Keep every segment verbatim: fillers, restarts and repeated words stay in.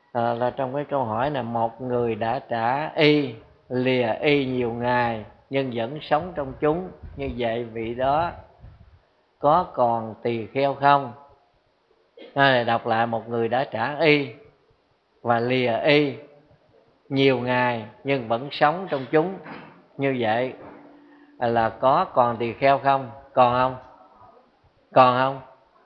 à, là trong cái câu hỏi này, một người đã trả y, lìa y nhiều ngày nhưng vẫn sống trong chúng, như vậy vị đó có còn tỳ kheo không? À, đọc lại, một người đã trả y và lìa y nhiều ngày nhưng vẫn sống trong chúng, như vậy là có còn tỳ kheo không? Còn không? Còn không?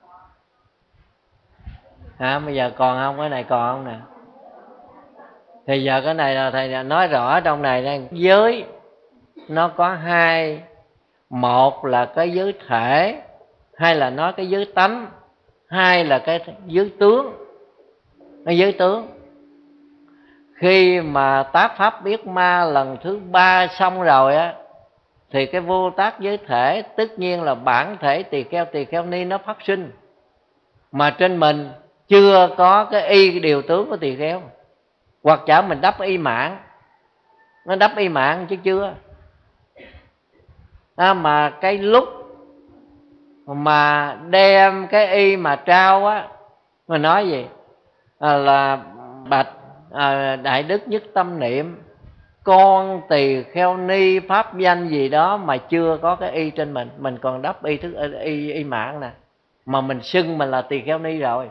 Hả? Bây giờ còn không? Cái này còn không nè? Thì giờ cái này là thầy nói rõ trong này đây, giới nó có hai, một là cái giới thể, hay là nói cái giới tánh, hai là cái giới tướng. Cái giới tướng, khi mà tác pháp biết ma lần thứ ba xong rồi á, thì cái vô tác giới thể tất nhiên là bản thể tỳ kheo tỳ kheo ni nó phát sinh, mà trên mình chưa có cái y điều tướng của tỳ kheo, hoặc chả mình đắp y mạng, nó đắp y mạng chứ chưa. À, mà cái lúc mà đem cái y mà trao á, mà nói gì à, là bạch à, đại đức nhất tâm niệm, con tỳ kheo ni pháp danh gì đó mà chưa có cái y trên mình, mình còn đắp y thức y, y mạng nè, mà mình xưng mình là tỳ kheo ni rồi.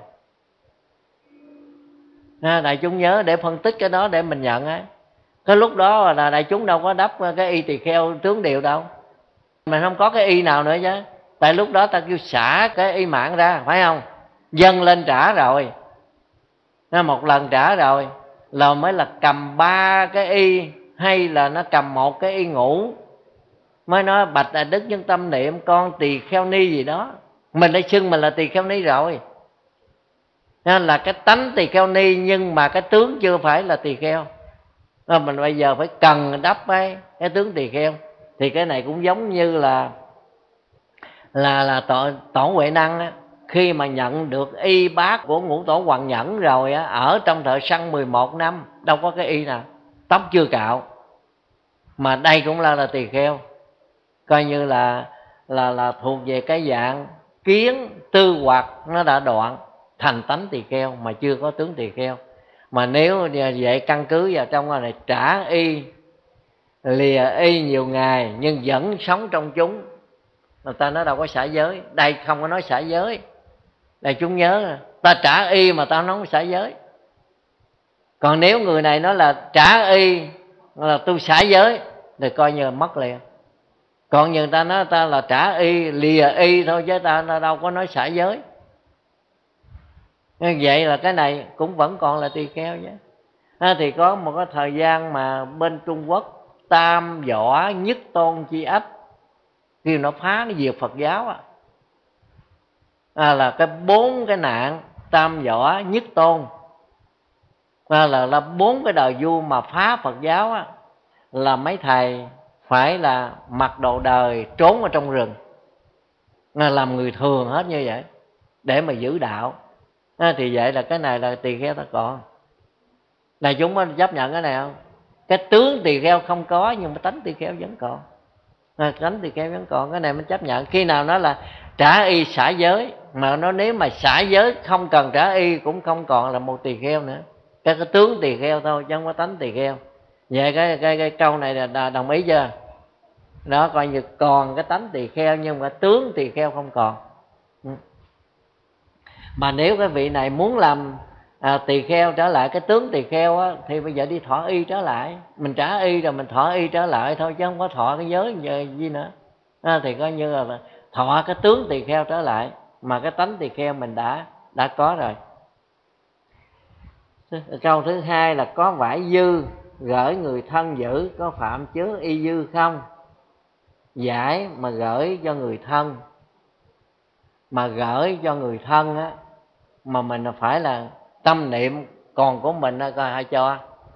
À, đại chúng nhớ để phân tích cái đó để mình nhận á. Cái lúc đó là đại chúng đâu có đắp cái y tỳ kheo tướng điều đâu, mình không có cái y nào nữa chứ. Tại lúc đó ta kêu xả cái y mạng ra, phải không? Dâng lên trả rồi, một lần trả rồi là mới là cầm ba cái y, hay là nó cầm một cái y ngủ, mới nói bạch đại đức nhân tâm niệm con tỳ kheo ni gì đó, mình đã xưng mình là tỳ kheo ni rồi. Nên là cái tánh tỳ kheo ni, nhưng mà cái tướng chưa phải là tỳ kheo. Nên mình bây giờ phải cần đắp cái, cái tướng tỳ kheo. Thì cái này cũng giống như là là là tổ, tổ Huệ Năng á, khi mà nhận được y bát của ngũ tổ Hoàng Nhẫn rồi á, ở trong thợ săn mười một năm đâu có cái y nào, tóc chưa cạo, mà đây cũng là là tỳ kheo, coi như là là là thuộc về cái dạng kiến tư hoặc nó đã đoạn thành tánh tỳ kheo mà chưa có tướng tỳ kheo. Mà nếu vậy căn cứ vào trong này trả y, lìa y nhiều ngày nhưng vẫn sống trong chúng, người ta nói đâu có xả giới. Đây không có nói xả giới, đây chúng nhớ ta trả y mà ta nói không xả giới. Còn nếu người này nói là trả y là tôi xả giới thì coi như là mất liền. Còn người ta nói ta là trả y, lìa y thôi, chứ ta đâu có nói xả giới. Như vậy là cái này cũng vẫn còn là tỳ kheo chứ. À, thì có một cái thời gian mà bên Trung Quốc tam võ nhất tôn chi ách, khi nó phá cái diệt Phật giáo á, à, là cái bốn cái nạn tam võ nhất tôn, à, là là bốn cái đời vua mà phá Phật giáo á, là mấy thầy phải là mặc đồ đời trốn ở trong rừng, à, làm người thường hết như vậy để mà giữ đạo. À, thì vậy là cái này là tỳ kheo ta còn. Này chúng có chấp nhận cái này không? Cái tướng tỳ kheo không có, nhưng mà tánh tỳ kheo vẫn còn. À, tánh tỳ kheo vẫn còn, cái này mới chấp nhận. Khi nào nó là trả y xả giới, mà nó nếu mà xả giới không cần trả y cũng không còn là một tỳ kheo nữa. Cái, cái tướng tỳ kheo thôi chứ không có tánh tỳ kheo. Vậy cái, cái, cái câu này là đồng ý chưa? Đó, coi như còn cái tánh tỳ kheo nhưng mà tướng tỳ kheo không còn. Mà nếu cái vị này muốn làm à, tỳ kheo trở lại cái tướng tỳ kheo á, thì bây giờ đi thọ y trở lại. Mình trả y rồi mình thọ y trở lại thôi, chứ không có thọ cái giới gì nữa. À, thì coi như là thọ cái tướng tỳ kheo trở lại, mà cái tánh tỳ kheo mình đã đã có rồi. Câu thứ hai là có vải dư gửi người thân giữ, có phạm chứa y dư không? Giải mà gửi cho người thân, mà gửi cho người thân á, mà mình phải là tâm niệm còn của mình coi ai cho.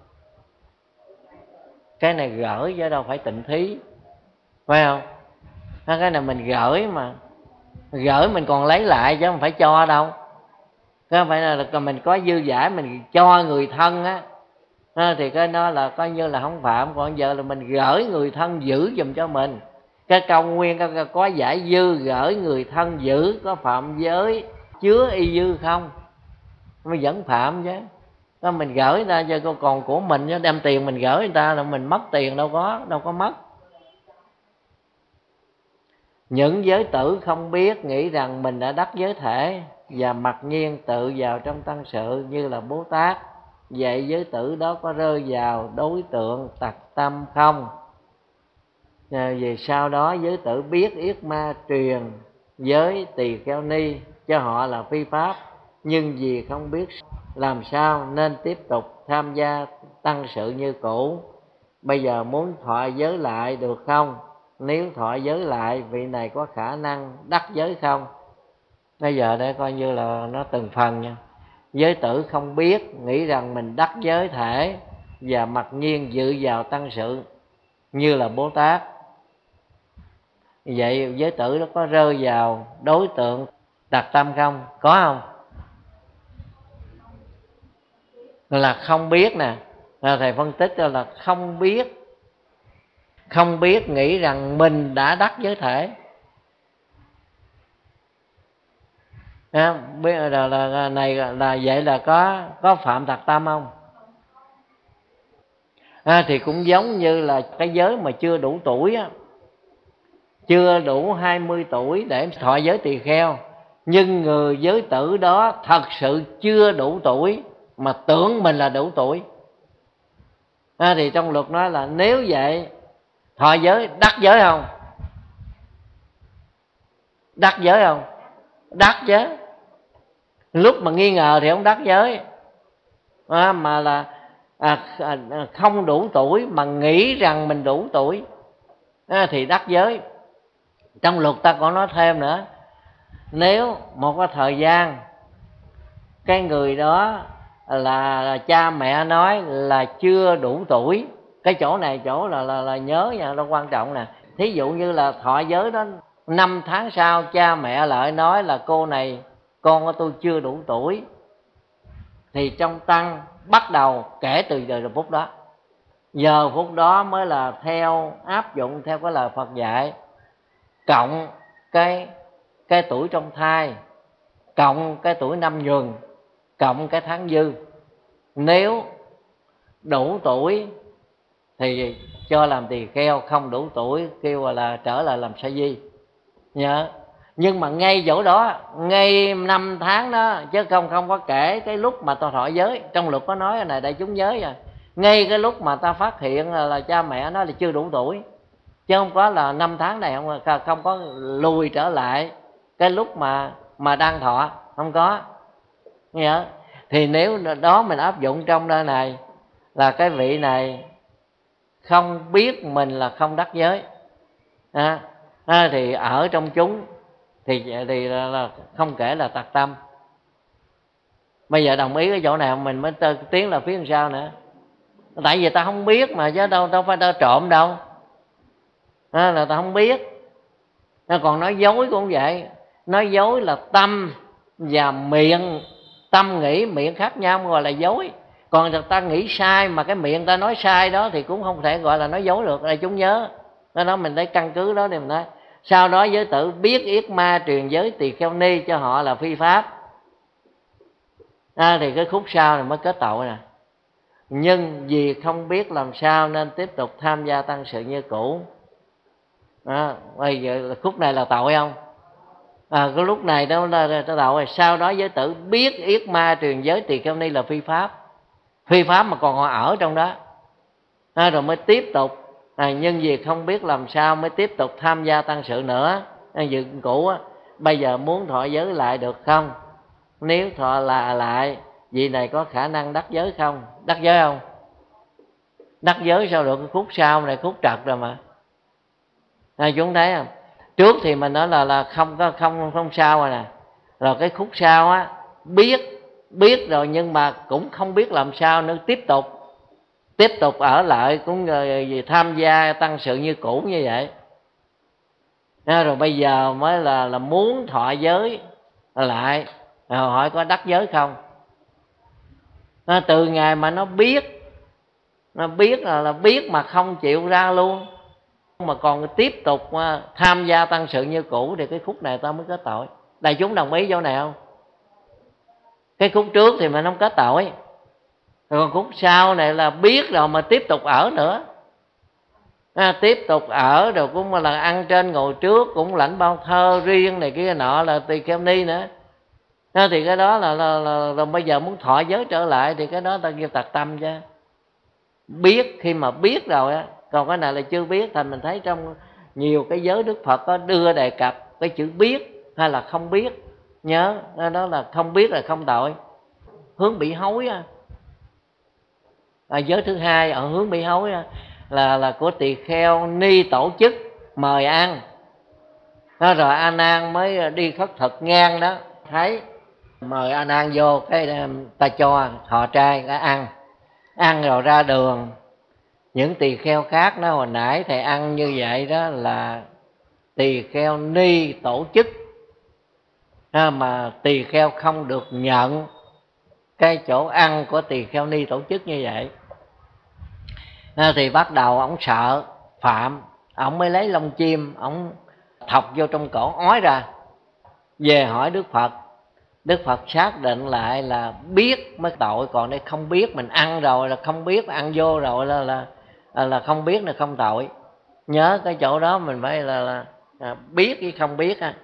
Cái này gửi chứ đâu phải tịnh thí, phải không? Cái này mình gửi, mà gửi mình còn lấy lại chứ không phải cho đâu. Cái phải là mình có dư giải mình cho người thân á, thì cái đó là coi như là không phạm. Còn giờ là mình gửi người thân giữ giùm cho mình. Cái câu nguyên có, có giải dư gửi người thân giữ, có phạm giới chứa y dư không? Nó vẫn phạm chứ. Đó, mình gửi người ta cho còn của mình chứ, đem tiền mình gửi người ta là mình mất tiền, đâu có đâu có mất. Những giới tử không biết, nghĩ rằng mình đã đắc giới thể và mặc nhiên tự vào trong tăng sự như là Bố Tát. Vậy giới tử đó có rơi vào đối tượng tặc tâm không? Vì sau đó giới tử biết yết ma truyền giới tỳ kheo ni cho họ là phi pháp, nhưng vì không biết làm sao nên tiếp tục tham gia tăng sự như cũ. Bây giờ muốn thọ giới lại được không? Nếu thọ giới lại, vị này có khả năng đắc giới không? Bây giờ đây coi như là nó từng phần nha. Giới tử không biết, nghĩ rằng mình đắc giới thể và mặc nhiên dự vào tăng sự như là Bố Tát. Vậy giới tử nó có rơi vào đối tượng tặc tâm không? Có không? Là không biết nè. Thầy phân tích là không biết. Không biết nghĩ rằng mình đã đắc giới thể. À, là, là, này là vậy là có có phạm tặc tâm không? À, thì cũng giống như là cái giới mà chưa đủ tuổi á, chưa đủ hai mươi tuổi để thọ giới tỳ kheo, nhưng người giới tử đó thật sự chưa đủ tuổi mà tưởng mình là đủ tuổi. À, thì trong luật nói là nếu vậy thọ giới đắc giới không? Đắc giới không? Đắc giới. Lúc mà nghi ngờ thì không đắc giới, à, mà là à, không đủ tuổi mà nghĩ rằng mình đủ tuổi, à, thì đắc giới. Trong luật ta còn nói thêm nữa, nếu một cái thời gian cái người đó là, là cha mẹ nói là chưa đủ tuổi, cái chỗ này chỗ là là, là nhớ nha, nó quan trọng nè. Thí dụ như là thọ giới đó năm tháng sau cha mẹ lại nói là cô này, con của tôi chưa đủ tuổi, thì trong tăng bắt đầu kể từ giờ phút đó. Giờ phút đó mới là theo áp dụng theo cái lời Phật dạy, cộng cái cái tuổi trong thai, cộng cái tuổi năm nhuần, cộng cái tháng dư. Nếu đủ tuổi thì cho làm tỳ kheo, không đủ tuổi kêu là trở lại làm sa di. Nhớ. Nhưng mà ngay chỗ đó, ngay năm tháng đó, chứ không không có kể cái lúc mà ta thọ giới. Trong luật có nói này đại chúng giới rồi, ngay cái lúc mà ta phát hiện là, là cha mẹ nó là chưa đủ tuổi, chứ không có là năm tháng này không không có lùi trở lại cái lúc mà mà đang thọ, không có. Nhớ. Thì nếu đó mình áp dụng trong nơi này là cái vị này không biết mình là không đắc giới, à, à, thì ở trong chúng thì thì là, là không kể là tặc tâm. Bây giờ đồng ý cái chỗ nào mình mới tiến là phía sau nữa, tại vì ta không biết mà, chứ đâu đâu phải ta trộm đâu, à, là ta không biết. À, còn nói dối cũng vậy, nói dối là tâm và miệng, tâm nghĩ miệng khác nhau gọi là dối. Còn người ta nghĩ sai mà cái miệng ta nói sai đó thì cũng không thể gọi là nói dối được. Đây chúng nhớ đó, đó mình lấy căn cứ đó để mình nói. Sau đó giới tử biết yết ma truyền giới tỳ kheo ni cho họ là phi pháp, à, thì cái khúc sau này mới kết tội nè. Nhưng vì không biết làm sao nên tiếp tục tham gia tăng sự như cũ. À, bây giờ khúc này là tội không? À, cái lúc này đó là tội. Sau đó giới tử biết yết ma truyền giới tỳ kheo ni là phi pháp, phi pháp mà còn họ ở trong đó, à, rồi mới tiếp tục. À, nhưng vì không biết làm sao mới tiếp tục tham gia tăng sự nữa, à, dự cũ á. Bây giờ muốn thọ giới lại được không? Nếu thọ là lại, vị này có khả năng đắc giới không? Đắc giới không? Đắc giới sao được? Cái khúc sau này khúc trật rồi mà. À, chúng thấy không? Trước thì mình nói là là không có không không sao rồi nè. Rồi cái khúc sau á, biết biết rồi nhưng mà cũng không biết làm sao nữa, tiếp tục tiếp tục ở lại cũng gì tham gia tăng sự như cũ như vậy. À, rồi bây giờ mới là là muốn thọ giới lại, à, hỏi có đắc giới không? À, từ ngày mà nó biết, nó biết là là biết mà không chịu ra luôn, mà còn tiếp tục tham gia tăng sự như cũ, thì cái khúc này ta mới kết tội. Đại chúng đồng ý chỗ này không? Cái khúc trước thì mình không kết tội, Còn khúc sau này là biết rồi mà tiếp tục ở nữa. À, tiếp tục ở rồi cũng là ăn trên ngồi trước, cũng lãnh bao thơ riêng này kia nọ là tỳ kheo ni nữa. À, thì cái đó là, là, là, là bây giờ muốn thọ giới trở lại thì cái đó ta kêu tạc tâm chứ. Biết, khi mà biết rồi á, còn cái này là chưa biết. Thành mình thấy trong nhiều cái giới Đức Phật có đưa đề cập cái chữ biết hay là không biết. Nhớ đó là không biết là không tội. Hướng bị hối á, à, giới thứ hai ở hướng bị hối á, là là của tỳ kheo ni tổ chức mời ăn đó, rồi A Nan mới đi khất thực ngang đó, thấy mời A Nan vô cái ta cho họ trai đã ăn. Ăn rồi ra đường, những tỳ kheo khác đó, hồi nãy thầy ăn như vậy đó là tỳ kheo ni tổ chức, à, mà tỳ kheo không được nhận cái chỗ ăn của tỳ kheo ni tổ chức như vậy. À, thì bắt đầu ổng sợ phạm, ổng mới lấy lông chim ổng thọc vô trong cổ ói ra, về hỏi Đức Phật. Đức Phật xác định lại là biết mới tội, còn đây không biết, mình ăn rồi là không biết, ăn vô rồi là là là không biết là không tội. Nhớ cái chỗ đó mình phải là, là, là biết chứ không biết á.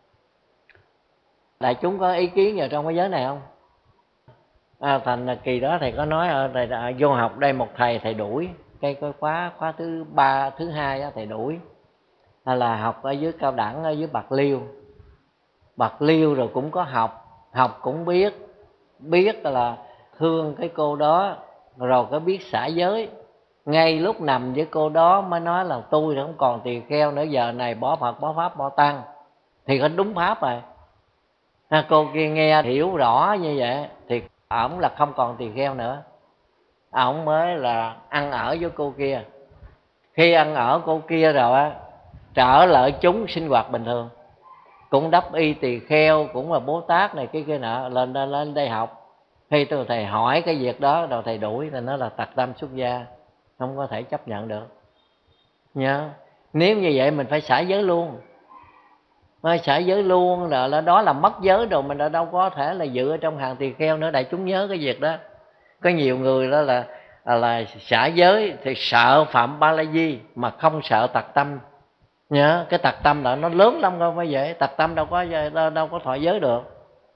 Đại chúng có ý kiến vào trong cái giới này không? À, thành kỳ đó thầy có nói ở thầy đã vô học đây một thầy thầy đuổi cái cái khóa khóa thứ ba thứ hai đó, thầy đuổi hay là học ở dưới cao đẳng ở dưới Bạc Liêu. Bạc Liêu rồi cũng có học, học cũng biết, biết là thương cái cô đó, rồi có biết xả giới. Ngay lúc nằm với cô đó mới nói là tôi không còn tỳ kheo nữa, giờ này bỏ Phật bỏ Pháp bỏ Tăng, thì có đúng Pháp rồi. À, cô kia nghe hiểu rõ như vậy thì ổng là không còn tỳ kheo nữa, ổng mới là ăn ở với cô kia. Khi ăn ở cô kia rồi á, trở lại chúng sinh hoạt bình thường, cũng đắp y tỳ kheo, cũng là Bồ Tát này cái kia nọ, lên lên đây học. Khi tôi thầy hỏi cái việc đó rồi thầy đuổi, thì nó là tặc tâm xuất gia, không có thể chấp nhận được. Nhớ, nếu như vậy mình phải xả giới luôn. Mà xả giới luôn là, là đó là mất giới rồi, mình đã đâu có thể là dự ở trong hàng tỳ kheo nữa. Đại chúng nhớ cái việc đó. Có nhiều người đó là là, là xả giới thì sợ phạm ba la di mà không sợ tặc tâm. Nhớ cái tặc tâm là nó lớn lắm, không phải vậy. Tặc tâm đâu có đâu, đâu có thọ giới được.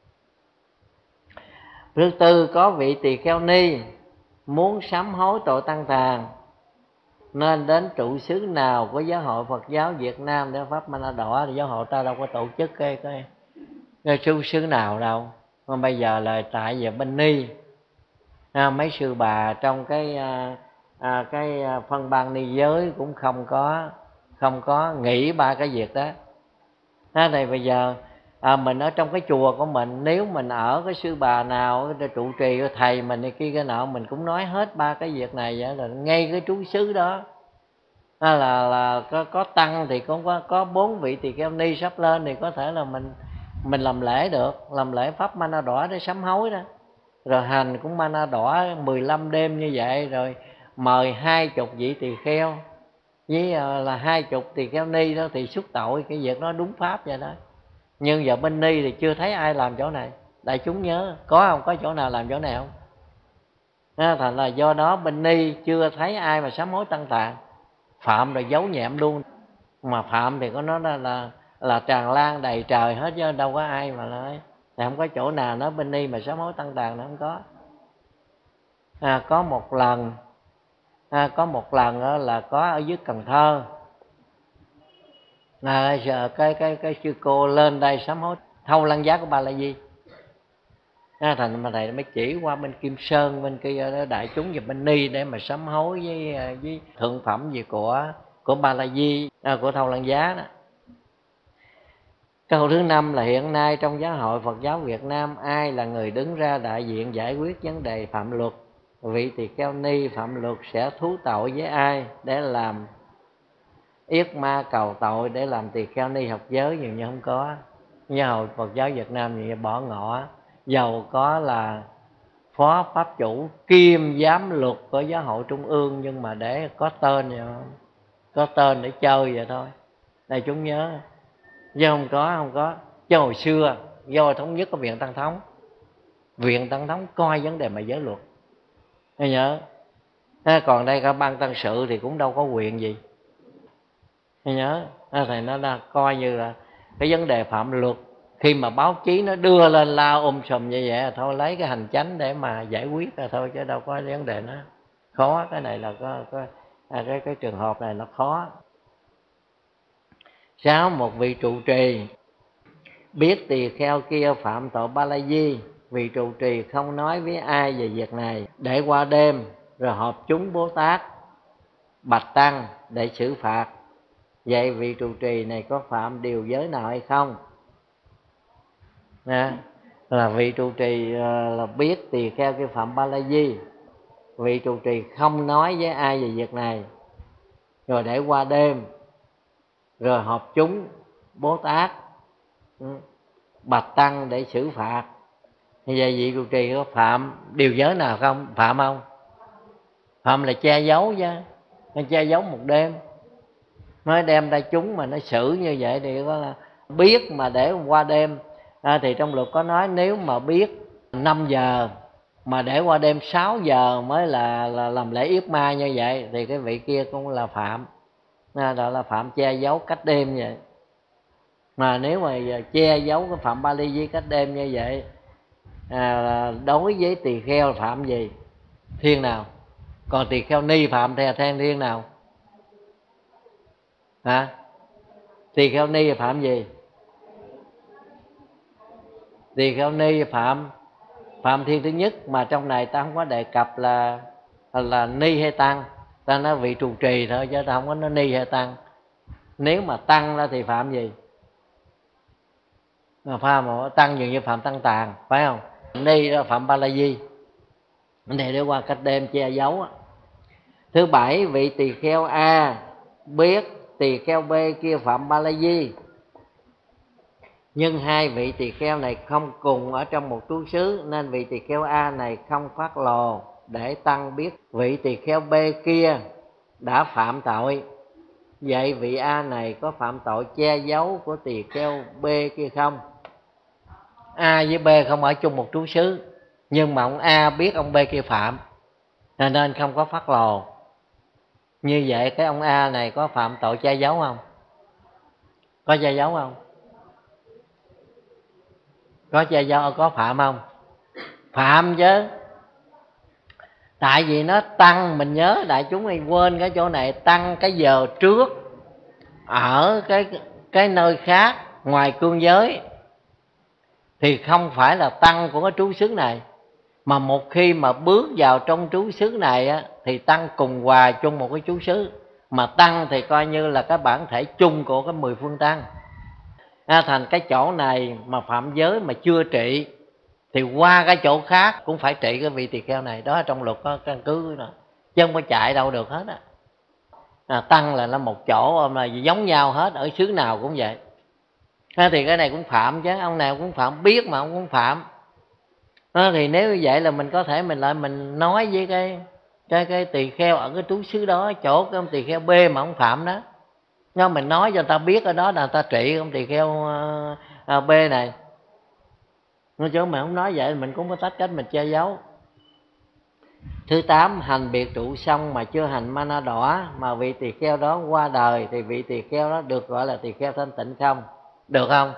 Thứ tư, có vị tỳ kheo ni muốn sám hối tội tăng tàn nên đến trụ xứ nào của giáo hội Phật giáo Việt Nam để pháp Ma La Đỏ. Thì giáo hội ta đâu có tổ chức cái cái, cái trụ xứ nào đâu. Mà bây giờ là tại về bên Ni, à, mấy sư bà trong cái à, à, cái phân ban ni giới cũng không có không có nghĩ ba cái việc đó. Thế này bây giờ à, mình ở trong cái chùa của mình, nếu mình ở cái sư bà nào trụ trì thầy mình này kia cái nọ, mình cũng nói hết ba cái việc này vậy. Là ngay cái trú xứ đó à, là là có có tăng thì cũng có có bốn vị tỳ kheo ni sắp lên, thì có thể là mình mình làm lễ được, làm lễ pháp Ma Na Đỏ để sám hối đó. Rồi hành cũng Ma Na Đỏ mười lăm đêm như vậy, rồi mời hai chục vị tỳ kheo với là hai chục tỳ kheo ni đó thì xuất tội. Cái việc đó đúng pháp vậy đó. Nhưng giờ bên ni thì chưa thấy ai làm chỗ này. Đại chúng nhớ, có không? Có chỗ nào làm chỗ này không? À, thành là do đó bên ni chưa thấy ai mà sám hối tăng tạng. Phạm rồi giấu nhẹm luôn. Mà phạm thì có nói là là, là tràn lan đầy trời hết chứ đâu có ai mà nói. Thì không có chỗ nào nói bên ni mà sám hối tăng tạng, nó không có. À, có một lần à, có một lần đó là có ở dưới Cần Thơ, à, giờ cái cái cái sư cô lên đây sám hối thâu lăng giá của Ba La Di. À, thành mà thầy mới chỉ qua bên Kim Sơn bên kia đó, đại chúng về bên ni để mà sám hối với với thượng phẩm gì của của Ba La Di, à, của thâu lăng giá đó. Câu thứ năm là hiện nay trong giáo hội Phật giáo Việt Nam, ai là người đứng ra đại diện giải quyết vấn đề phạm luật? Vị tỳ kheo ni phạm luật sẽ thú tội với ai để làm yết ma cầu tội, để làm tỳ kheo ni học giới? Nhiều như không có. Giáo hội Phật giáo Việt Nam như bỏ ngỏ, dầu có là phó pháp chủ kiêm giám luật của giáo hội trung ương, nhưng mà để có tên vậy không? Có tên để chơi vậy thôi. Này chúng nhớ, chứ không có không có. Chứ hồi xưa do thống nhất có viện Tăng Thống, viện Tăng Thống coi vấn đề mà giới luật, Nghe nhớ. À, còn đây cả ban tăng sự thì cũng đâu có quyền gì. Nghe nhớ. À, thầy nó đã coi như là cái vấn đề phạm luật, khi mà báo chí nó đưa lên lao um sùm như vậy, thôi lấy cái hành chánh để mà giải quyết là thôi, chứ đâu có vấn đề nó khó. Cái này là có, có à, cái cái trường hợp này nó khó. Sáu, một vị trụ trì biết tỳ kheo kia phạm tội ba la di, vị trụ trì không nói với ai về việc này, để qua đêm rồi họp chúng Bồ Tát bạch tăng để xử phạt. Vậy vị trụ trì này có phạm điều giới nào hay không? Nè, là vị trụ trì là biết tỳ kheo kia phạm ba la di, vị trụ trì không nói với ai về việc này, rồi để qua đêm rồi họp chúng Bồ Tát bạch tăng để xử phạt. Như vậy vị trụ trì có phạm điều giới nào không? Phạm không? Phạm là che giấu chứ, nó che giấu một đêm, nói đem ra chúng mà nó xử như vậy thì có là biết mà để qua đêm. À, thì trong luật có nói nếu mà biết năm giờ mà để qua đêm sáu giờ mới là, là làm lễ yết ma như vậy thì cái vị kia cũng là phạm. À, đó là phạm che giấu cách đêm vậy. Mà nếu mà che giấu cái phạm ba ly với cách đêm như vậy, à, đối với tỳ kheo phạm gì? Thiên nào? Còn tỳ kheo ni phạm theo theo thiên nào? Hả? Tỳ kheo ni phạm gì? Tỳ kheo ni phạm phạm thiên thứ nhất, mà trong này ta không có đề cập là là ni hay tăng, ta nói vị trụ trì thôi chứ ta không có nói ni hay tăng. Nếu mà tăng ra thì phạm gì? Mà phạm mà tăng dường như phạm tăng tàn, phải không? Ni đó phạm ba la di, này để qua cách đêm che giấu. Thứ bảy, vị tỳ kheo A biết tỳ kheo B kia phạm ba la di, nhưng hai vị tỳ kheo này không cùng ở trong một trú xứ, nên vị tỳ kheo A này không phát lồ để tăng biết vị tỳ kheo B kia đã phạm tội. Vậy vị A này có phạm tội che giấu của tỳ kheo B kia không? A với B không ở chung một trú xứ, nhưng mà ông A biết ông B kia phạm, nên không có phát lồ. Như vậy cái ông A này có phạm tội che giấu không? Có che giấu không? Có che giấu, có phạm không? Phạm chứ. Tại vì nó tăng, mình nhớ đại chúng mình quên cái chỗ này, tăng cái giờ trước ở cái cái nơi khác ngoài cương giới thì không phải là tăng của cái trú xứ này, mà một khi mà bước vào trong trú xứ này á, thì tăng cùng hòa chung một cái trú xứ, mà tăng thì coi như là cái bản thể chung của cái mười phương tăng. À, thành cái chỗ này mà phạm giới mà chưa trị thì qua cái chỗ khác cũng phải trị cái vị tỳ kheo này. Đó trong luật có căn cứ nữa, chứ không có chạy đâu được hết á. À, tăng là nó một chỗ mà giống nhau hết, ở xứ nào cũng vậy. À, thì cái này cũng phạm chứ, ông nào cũng phạm, biết mà ông cũng phạm. À, thì nếu như vậy là mình có thể mình lại mình nói với cái cái cái tỳ kheo ở cái trú xứ đó, chỗ cái ông tỳ kheo B mà ông phạm đó, nhưng mình nói cho người ta biết ở đó là người ta trị ông tỳ kheo uh, B này. Nói chứ mà không nói vậy mình cũng có tách cách mình che giấu. Thứ tám, hành biệt trụ xong mà chưa hành ma na đỏ mà vị tỳ kheo đó qua đời thì vị tỳ kheo đó được gọi là tỳ kheo thanh tịnh không? Được không?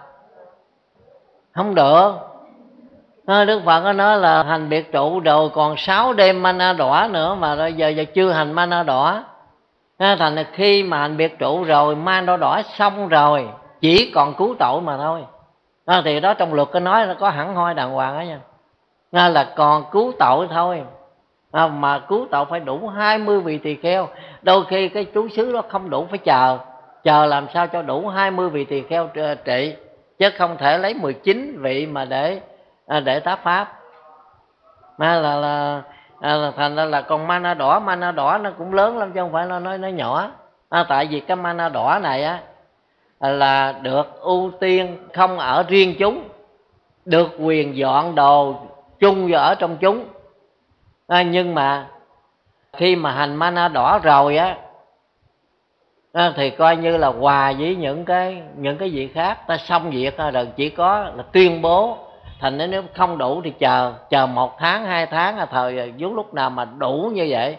Không được. Đức Phật có nói là hành biệt trụ rồi còn sáu đêm ma na đỏ nữa mà bây giờ, giờ chưa hành ma na đỏ. Thành là khi mà hành biệt trụ rồi, ma na đỏ xong rồi, chỉ còn cứu tội mà thôi. À, thì đó trong luật có nói là có hẳn hoi đàng hoàng đó nha. À, là còn cứu tội thôi. À, mà cứu tội phải đủ hai mươi vị tỳ kheo. Đôi khi cái trú xứ đó không đủ, phải chờ. Chờ làm sao cho đủ hai mươi vị tỳ kheo trị, chứ không thể lấy mười chín vị mà để à, để tác pháp. Mà là là, à, là thành ra là còn mana đỏ, mana đỏ nó cũng lớn lắm chứ không phải là nó nó nhỏ. À, tại vì cái mana đỏ này á là được ưu tiên không ở riêng chúng, được quyền dọn đồ chung và ở trong chúng. À, nhưng mà khi mà hành mana đỏ rồi á, à, thì coi như là hòa với những cái những cái vị khác, ta xong việc rồi chỉ có là tuyên bố thành nên nếu không đủ thì chờ chờ một tháng hai tháng là thời lúc lúc nào mà đủ như vậy.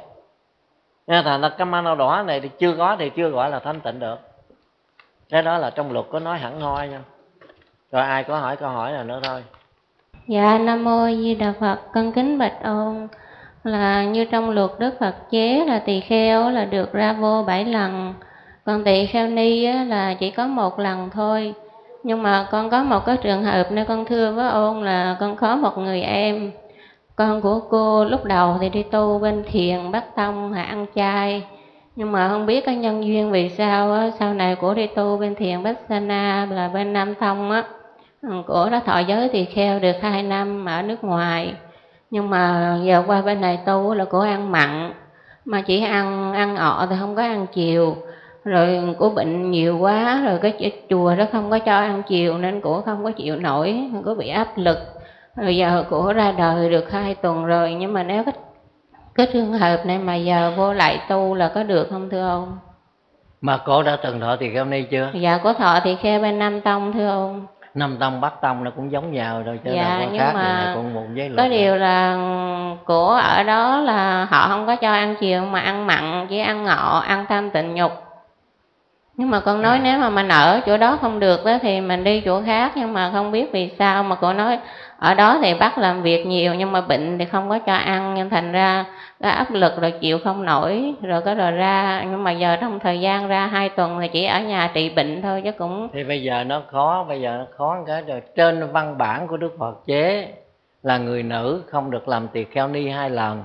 Nên thành ra cái mano đỏ này thì chưa có thì chưa gọi là thanh tịnh được. Cái đó là trong luật có nói hẳn hoi nha. Rồi ai có hỏi câu hỏi nào nữa thôi. Dạ, Nam Mô Di Đà Phật. Con kính bạch ông là như trong luật Đức Phật chế là tỳ kheo là được ra vô bảy lần, còn tỳ kheo ni á, là chỉ có một lần thôi. Nhưng mà con có một cái trường hợp nên con thưa với ông là con có một người em, con của cô lúc đầu thì đi tu bên Thiền Bắc Tông là ăn chay, nhưng mà không biết cái nhân duyên vì sao á, sau này của đi tu bên Thiền Bắc Sana là bên Nam Tông á, của đã thọ giới tỳ kheo được hai năm ở nước ngoài. Nhưng mà giờ qua bên này tu là cô ăn mặn, mà chỉ ăn ăn ọ thì không có ăn chiều. Rồi cô bệnh nhiều quá, rồi cái chùa đó không có cho ăn chiều nên cô không có chịu nổi, cô bị áp lực. Rồi giờ cô ra đời được hai tuần rồi, nhưng mà nếu cái, cái trường hợp này mà giờ vô lại tu là có được không thưa ông? Mà cô đã từng thọ tỳ kheo ni chưa? Dạ có thọ tỳ kheo bên Nam Tông thưa ông. Nam Tông Bắc Tông nó cũng giống nhau thôi chứ dạ, đâu có nhưng khác mà gì là con một giấy luật. có điều là của ở đó là họ không có cho ăn chiều mà ăn mặn, chỉ ăn ngọ, ăn tam tịnh nhục. Nhưng mà con nói nếu mà mình ở chỗ đó không được đó thì mình đi chỗ khác, nhưng mà không biết vì sao mà cô nói ở đó thì bắt làm việc nhiều nhưng mà bệnh thì không có cho ăn, nên thành ra cái áp lực rồi chịu không nổi, rồi có rồi ra. Nhưng mà giờ trong thời gian ra hai tuần thì chỉ ở nhà trị bệnh thôi chứ cũng... Thì bây giờ nó khó, bây giờ nó khó cái rồi. Trên văn bản của Đức Phật chế là người nữ không được làm tỳ kheo ni hai lần.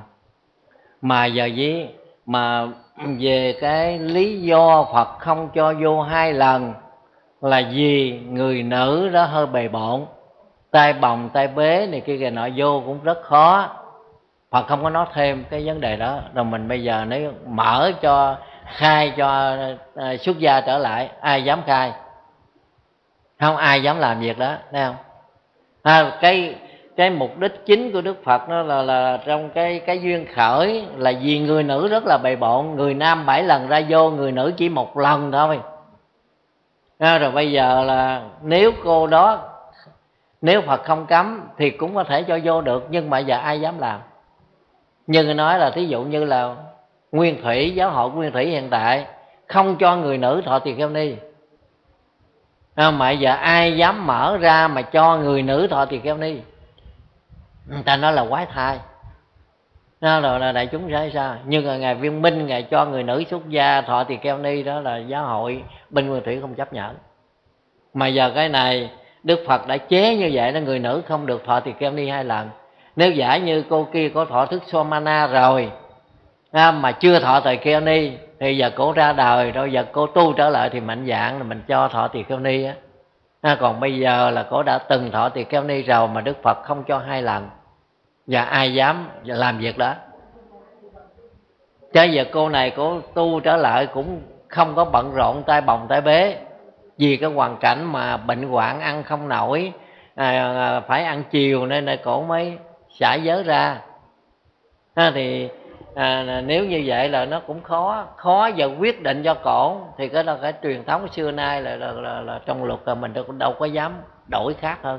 Mà giờ gì mà về cái lý do Phật không cho vô hai lần là vì người nữ đó hơi bề bộn, tay bồng tay bế này kia kìa nọ, vô cũng rất khó. Phật không có nói thêm cái vấn đề đó. Rồi mình bây giờ nếu mở cho khai cho uh, xuất gia trở lại, ai dám khai? Không ai dám làm việc đó, thấy không? À, cái cái mục đích chính của Đức Phật đó là là trong cái cái duyên khởi là vì người nữ rất là bề bộn, người nam bảy lần ra vô, người nữ chỉ một lần thôi. À, rồi bây giờ là nếu cô đó, nếu Phật không cấm thì cũng có thể cho vô được, nhưng mà giờ ai dám làm? Như nói là thí dụ như là Nguyên Thủy, giáo hội Nguyên Thủy hiện tại không cho người nữ thọ tỳ kheo ni. À, mà giờ ai dám mở ra mà cho người nữ thọ tỳ kheo ni? Người ta nói là quái thai. Đó là, là đại chúng sẽ sao? Nhưng mà Ngài Viên Minh Ngài cho người nữ xuất gia thọ tỳ kheo ni, đó là giáo hội bên Nguyên Thủy không chấp nhận. Mà giờ cái này Đức Phật đã chế như vậy, là người nữ không được thọ tỳ kheo ni hai lần. Nếu giả như cô kia có thọ thức Somana rồi à, mà chưa thọ tỳ kheo ni, thì giờ cổ ra đời rồi, giờ cô tu trở lại thì mạnh dạn là mình cho thọ tỳ kheo ni á. À, còn bây giờ là cổ đã từng thọ tỳ kheo ni rồi mà Đức Phật không cho hai lần, và ai dám làm việc đó? Chứ giờ cô này cổ tu trở lại cũng không có bận rộn tay bồng tay bế, vì cái hoàn cảnh mà bệnh hoạn ăn không nổi, à, phải ăn chiều nên là cổ mới xả giới ra. À, thì à, nếu như vậy là nó cũng khó khó giờ quyết định cho cổ. Thì cái đó cái truyền thống xưa nay là, là, là, là trong luật là mình đâu, đâu có dám đổi khác hơn.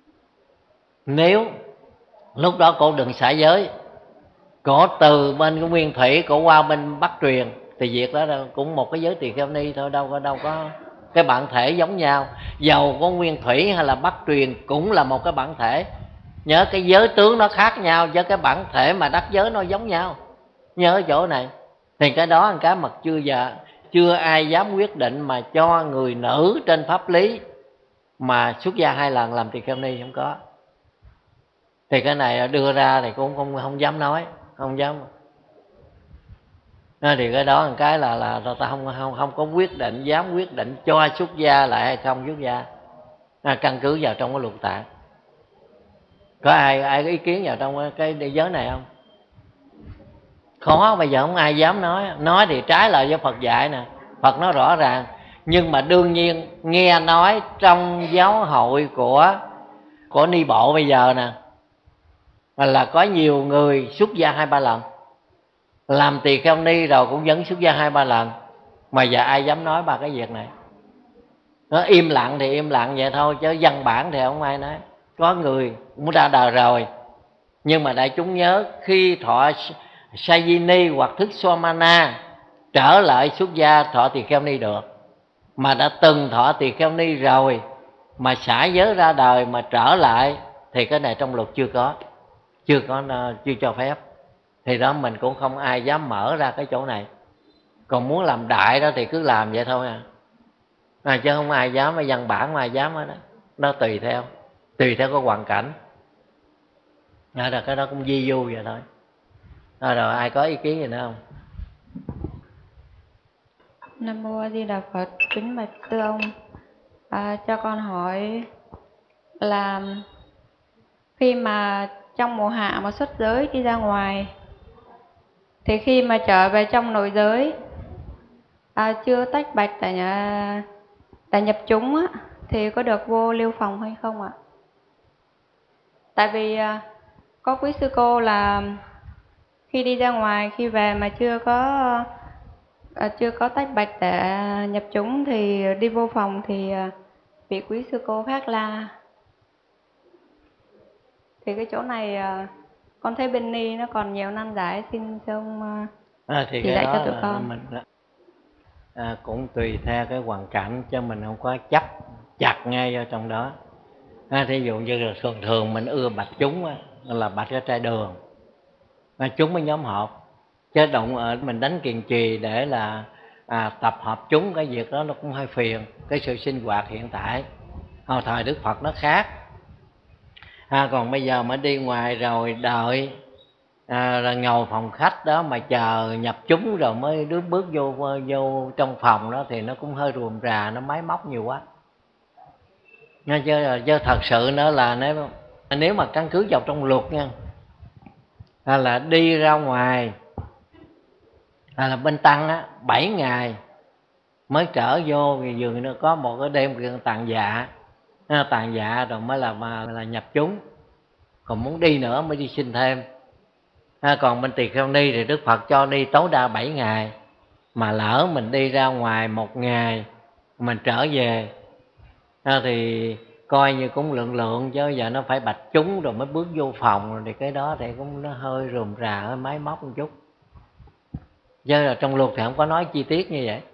Nếu lúc đó cổ đừng xả giới, cổ từ bên cái Nguyên Thủy cổ qua bên Bắc truyền, thì việc đó là cũng một cái giới tỳ kheo ni thôi, đâu có đâu có cái bản thể giống nhau. Dầu có Nguyên Thủy hay là Bắc truyền cũng là một cái bản thể. Nhớ cái giới tướng nó khác nhau, với cái bản thể mà đắc giới nó giống nhau. Nhớ chỗ này. Thì cái đó là cái mà chưa giờ chưa ai dám quyết định mà cho người nữ trên pháp lý mà xuất gia hai lần làm tỳ kheo ni, không có. Thì cái này đưa ra thì cũng không không dám nói, không dám. À, thì cái đó là cái là là ta không không không có quyết định, dám quyết định cho xuất gia lại hay không xuất gia. À, căn cứ vào trong cái luật tạng. Có ai ai có ý kiến vào trong cái giới này không? Khó, bây giờ không ai dám nói. Nói thì trái lại với Phật dạy nè. Phật nói rõ ràng. Nhưng mà đương nhiên nghe nói trong giáo hội của của Ni Bộ bây giờ nè, là có nhiều người xuất gia hai ba lần, làm tỳ kheo ni rồi cũng vẫn xuất gia hai ba lần. Mà giờ ai dám nói ba cái việc này? Nó im lặng thì im lặng vậy thôi, chứ văn bản thì không ai nói. có người muốn ra đời rồi, nhưng mà đại chúng nhớ khi thọ Sayini hoặc thức Somana trở lại xuất gia thọ tỳ kheo ni được. Mà đã từng thọ tỳ kheo ni rồi mà xả giới ra đời mà trở lại thì cái này trong luật chưa có, chưa có chưa cho phép. Thì đó mình cũng không ai dám mở ra cái chỗ này. Còn muốn làm đại đó thì cứ làm vậy thôi à, à chứ không ai dám, văn bản mà ai dám hết đó. Nó tùy theo, tùy theo cái hoàn cảnh. À, rồi cái đó cũng di du vậy thôi. À, rồi ai có ý kiến gì nữa không? Nam mô A Di Đà Phật. Kính bạch thưa ông, à, cho con hỏi là khi mà trong mùa hạ mà xuất giới đi ra ngoài thì khi mà trở về trong nội giới, à, chưa tách bạch tại nhà tại nhập chúng á, thì có được vô lưu phòng hay không ạ? Tại vì à, có quý sư cô là khi đi ra ngoài, khi về mà chưa có à, chưa có tách bạch để nhập chúng thì đi vô phòng thì à, bị quý sư cô khác la. Thì cái chỗ này à, con thấy bên ni nó còn nhiều nan giải, xin ông à, thì chỉ dạy cho tụi là con. Mình à, cũng tùy theo cái hoàn cảnh, cho mình không có chấp chặt ngay vào trong đó. À, thí dụ như là thường thường mình ưa bạch chúng á, là bạch ở trai đường, à, chúng mới nhóm họp. Chứ động ở mình đánh kiền trì để là à, tập hợp chúng, cái việc đó nó cũng hơi phiền. Cái sự sinh hoạt hiện tại hồi thời Đức Phật nó khác. À, còn bây giờ mới đi ngoài rồi đợi à, rồi ngồi phòng khách đó mà chờ nhập chúng rồi mới đứa bước vô vô trong phòng đó thì nó cũng hơi rườm rà, nó máy móc nhiều quá. Nghe chưa? Chứ thật sự nữa là nếu nếu mà căn cứ vào trong luật nha, là, là đi ra ngoài là, là bên tăng á bảy ngày mới trở vô, thì dường nó có một cái đêm kêu tàn dạ, tàn dạ rồi mới là mà là nhập chúng. Còn muốn đi nữa mới đi xin thêm. À, còn bên tỳ kheo ni thì Đức Phật cho đi tối đa bảy ngày, mà lỡ mình đi ra ngoài một ngày mình trở về à, thì coi như cũng lượng lượng, chứ giờ nó phải bạch chúng rồi mới bước vô phòng rồi, thì cái đó thì cũng nó hơi rườm rà, hơi máy móc một chút. Chứ là trong luật thì không có nói chi tiết như vậy.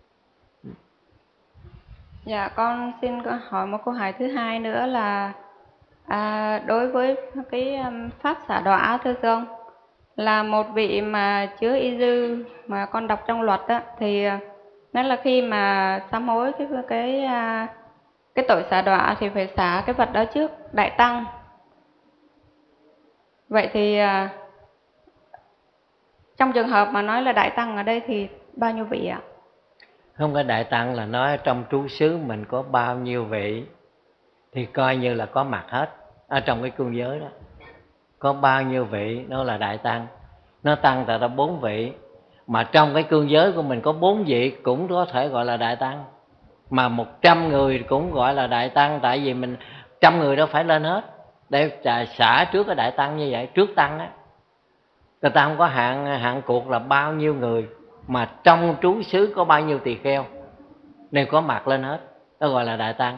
Dạ, con xin hỏi một câu hỏi thứ hai nữa là à, đối với cái pháp xả đọa thưa ông, là một vị mà chứa y dư mà con đọc trong luật á, thì nó là khi mà sám hối cái cái cái tội xả đọa thì phải xả cái vật đó trước đại tăng. Vậy thì trong trường hợp mà nói là đại tăng ở đây thì bao nhiêu vị ạ? Không, cái đại tăng là nói trong trú xứ mình có bao nhiêu vị thì coi như là có mặt hết ở trong cái cương giới đó. Có bao nhiêu vị nó là đại tăng. Nó tăng tại ra bốn vị, mà trong cái cương giới của mình có bốn vị cũng có thể gọi là đại tăng. Mà một trăm người cũng gọi là đại tăng, tại vì mình trăm người đó phải lên hết để xả trước cái đại tăng như vậy, trước tăng á. Người ta không có hạn hạn cuộc là bao nhiêu người, mà trong trú xứ có bao nhiêu tỳ kheo đều có mặt lên hết, đó gọi là đại tăng.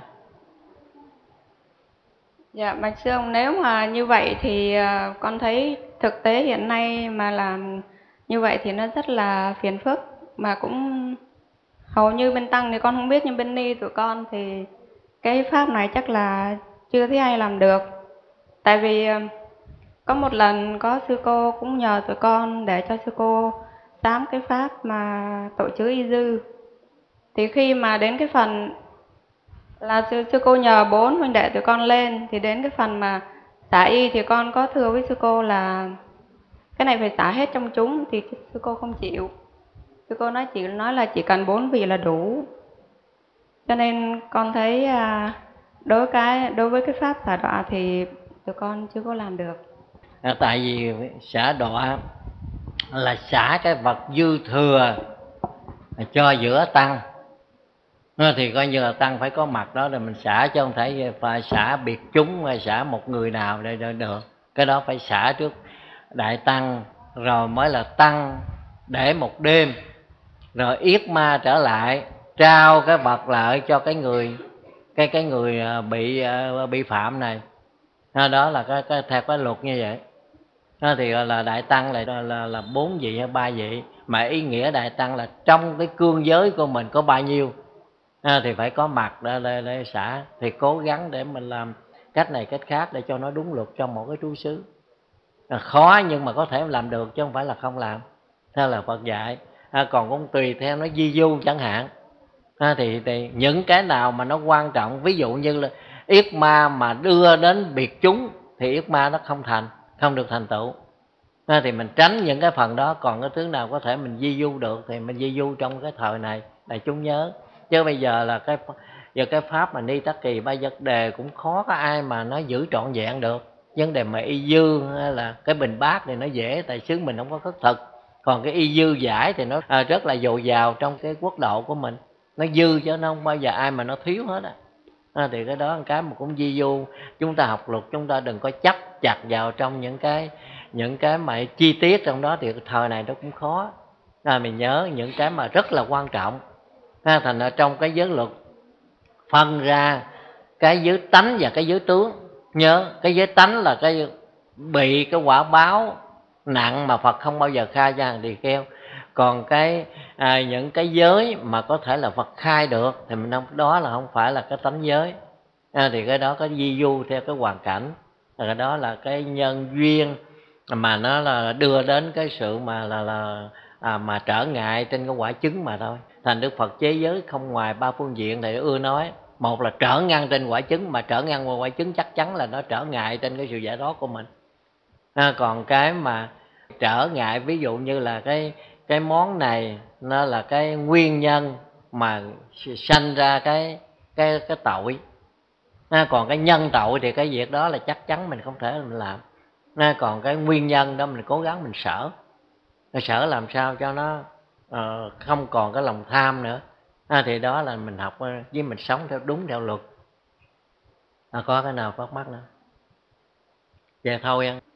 Dạ, bạch sư ông, nếu mà như vậy thì con thấy thực tế hiện nay mà làm như vậy thì nó rất là phiền phức, mà cũng hầu như bên tăng thì con không biết, nhưng bên ni tụi con thì cái pháp này chắc là chưa thấy ai làm được. Tại vì có một lần có sư cô cũng nhờ tụi con để cho sư cô sám cái pháp mà tội chứa y dư. Thì khi mà đến cái phần là sư, sư cô nhờ bốn huynh đệ tụi con lên, thì đến cái phần mà xả y thì con có thưa với sư cô là cái này phải xả hết trong chúng, thì sư cô không chịu. Sư cô nói chỉ nói là chỉ cần bốn vị là đủ. Cho nên con thấy đối cái đối với cái pháp xả đọa thì tụi con chưa có làm được. À, tại vì xả đọa là xả cái vật dư thừa cho giữa tăng, thì coi như là tăng phải có mặt đó rồi mình xả, chứ không thể phải xả biệt chúng hay xả một người nào để được. Cái đó phải xả trước đại tăng rồi mới là tăng để một đêm, rồi yết ma trở lại trao cái vật lại cho cái người cái cái người bị bị phạm này, À, đó là cái, cái theo cái luật như vậy. À, thì gọi là đại tăng là là là bốn vị hay ba vị, mà ý nghĩa đại tăng là trong cái cương giới của mình có bao nhiêu à, thì phải có mặt để, để, để xả. Thì cố gắng để mình làm cách này cách khác để cho nó đúng luật trong một cái trú xứ. À, khó nhưng mà có thể làm được chứ không phải là không làm, theo là Phật dạy. À, còn cũng tùy theo nó di du chẳng hạn. À, thì, thì những cái nào mà nó quan trọng, ví dụ như là yết ma mà đưa đến biệt chúng thì yết ma nó không thành, không được thành tựu. À, thì mình tránh những cái phần đó. Còn cái thứ nào có thể mình di du được thì mình di du trong cái thời này để chúng nhớ. Chứ bây giờ là cái giờ cái pháp mà Ni Tắc Kỳ Ba Vật Đề cũng khó có ai mà nó giữ trọn vẹn được. Vấn đề mà y dư hay là cái bình bát thì nó dễ, tại xứ mình không có khất thực. Còn cái y dư giải thì nó à, rất là dồi dào trong cái quốc độ của mình. Nó dư chứ nó không bao giờ ai mà nó thiếu hết á. À, thì cái đó là cái mà cũng di du. Chúng ta học luật chúng ta đừng có chấp chặt vào trong những cái những cái mà chi tiết trong đó, thì thời này nó cũng khó. À, mình nhớ những cái mà rất là quan trọng. À, thành ra trong cái giới luật phân ra cái giới tánh và cái giới tướng. Nhớ cái giới tánh là cái bị cái quả báo nặng mà Phật không bao giờ khai cho hàng tỳ kheo. Còn cái à, những cái giới mà có thể là Phật khai được thì mình không, đó là không phải là cái tánh giới. À, thì cái đó có di du theo cái hoàn cảnh. Cái đó là cái nhân duyên mà nó là đưa đến cái sự mà là là à, mà trở ngại trên cái quả chứng mà thôi. Thành Đức Phật chế giới không ngoài ba phương diện thì ưa nói. Một là trở ngăn trên quả chứng, mà trở ngăn qua quả chứng chắc chắn là nó trở ngại trên cái sự giải thoát của mình. À, còn cái mà trở ngại ví dụ như là cái cái món này nó là cái nguyên nhân mà sanh ra cái cái cái tội. À, còn cái nhân tội thì cái việc đó là chắc chắn mình không thể mình làm. À, còn cái nguyên nhân đó mình cố gắng mình sở, mình sở làm sao cho nó uh, không còn cái lòng tham nữa. À, thì đó là mình học với mình sống theo đúng theo luật. À, có cái nào phát mắc nữa? Vậy thôi anh.